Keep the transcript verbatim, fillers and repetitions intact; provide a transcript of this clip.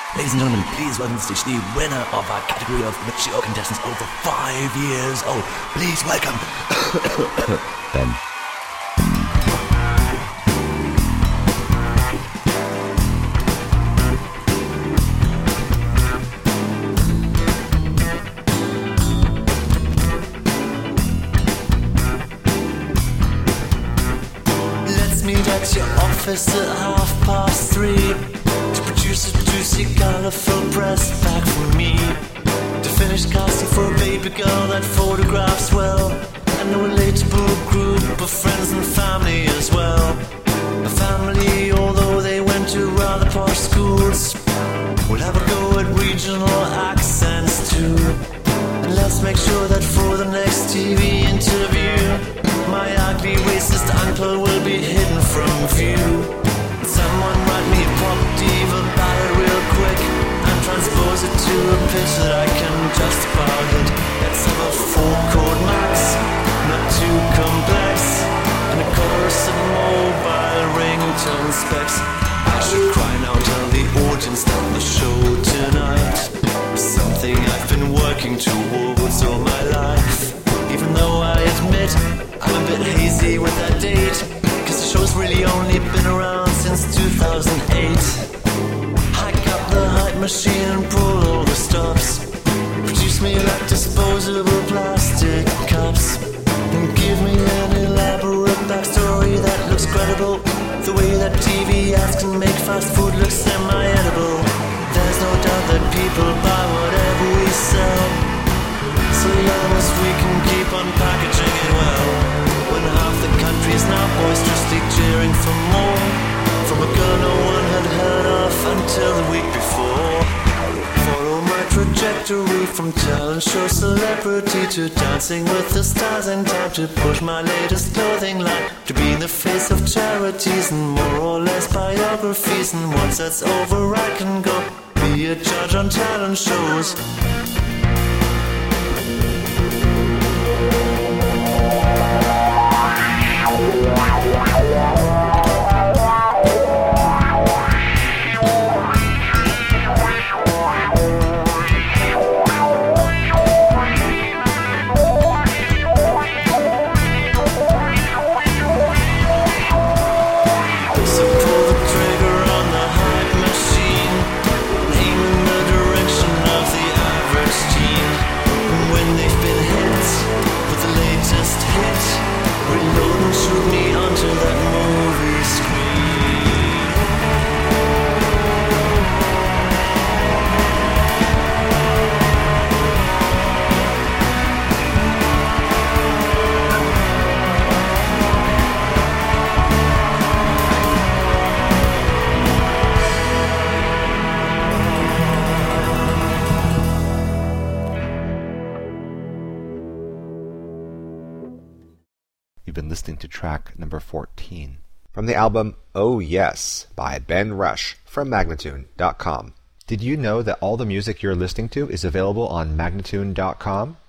Ladies and gentlemen, please welcome to the stage the winner of our category of mature contestants over five years old. Please welcome Ben. Let's meet at your office at half past three to produce a juicy, colourful press back from me, to finish casting for a baby girl that photographs well, and a relatable group of friends and family as well. A family, although they went to rather posh schools, will have a go at regional accents too. And let's make sure that for the next T V interview, my ugly racist uncle will be hidden from view. Someone write me a pop diva ballad real quick and transpose it to a pitch that I can just about hit. Let's have a four chord max, not too complex, and a chorus of mobile ringtone specs. I should cry now, tell the audience that the show tonight is something I've been working towards all my life. Even though I admit I'm a bit hazy with that date, cause the show's really only been around since two thousand eight. Hack up the hype machine and pull all the stops. Produce me like disposable plastic cups, and give me an elaborate backstory that looks credible, the way that T V ads can make fast food look semi-edible. There's no doubt that people buy whatever we sell, so long as we can keep on packaging it well. When half the country's now boisterously cheering for more from a girl no one had heard of until the week before. Follow my trajectory from talent show celebrity to dancing with the stars, in time to push my latest clothing line, to be in the face of charities and more or less biographies. And once that's over I can go be a judge on talent shows. You've been listening to track number fourteen from the album Oh Yes by Ben Rush from Magnatune dot com. Did you know that all the music you're listening to is available on Magnatune dot com?